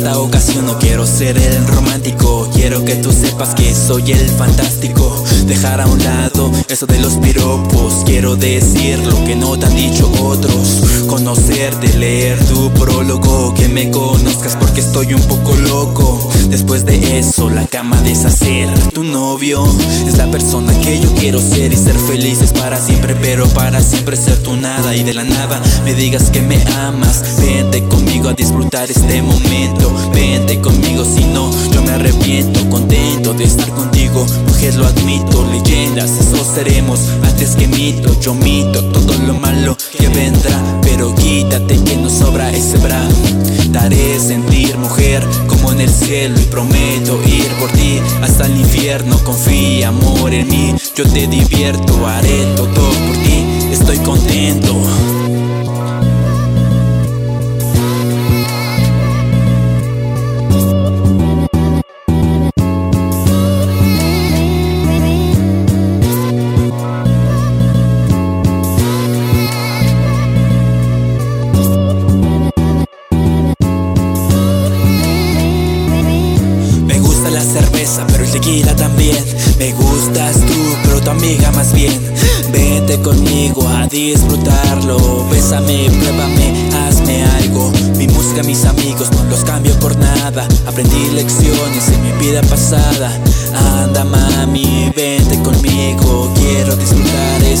esta ocasión no quiero ser el romántico, quiero que tú sepas que soy el fantástico. Dejar a un lado eso de los piropos, quiero decir lo que no te han dicho otros. Conocerte, leer tu prólogo, que me conozcas porque estoy un poco loco. Después de eso la cama deshacer. Tu novio es la persona que yo quiero ser y ser felices para siempre, pero para siempre ser tu nada. Y de la nada me digas que me amas. Vente conmigo a disfrutar este momento, vente conmigo, si no yo me arrepiento. Contento de estar contigo, mujer, lo admito. Leyendas, eso seremos antes que mito. Yo mito todo lo malo que vendrá, pero quítate que nos sobra ese bra. Daré sentir, mujer, como en el cielo, y prometo ir por ti hasta el infierno. Confía, amor, en mí, yo te divierto, haré todo por ti, estoy contento. La cerveza, pero el tequila también. Me gustas tú, pero tu amiga más bien. Vente conmigo a disfrutarlo. Bésame, pruébame, hazme algo. Mi música, mis amigos, no los cambio por nada. Aprendí lecciones en mi vida pasada. Anda mami, vente conmigo, quiero disfrutar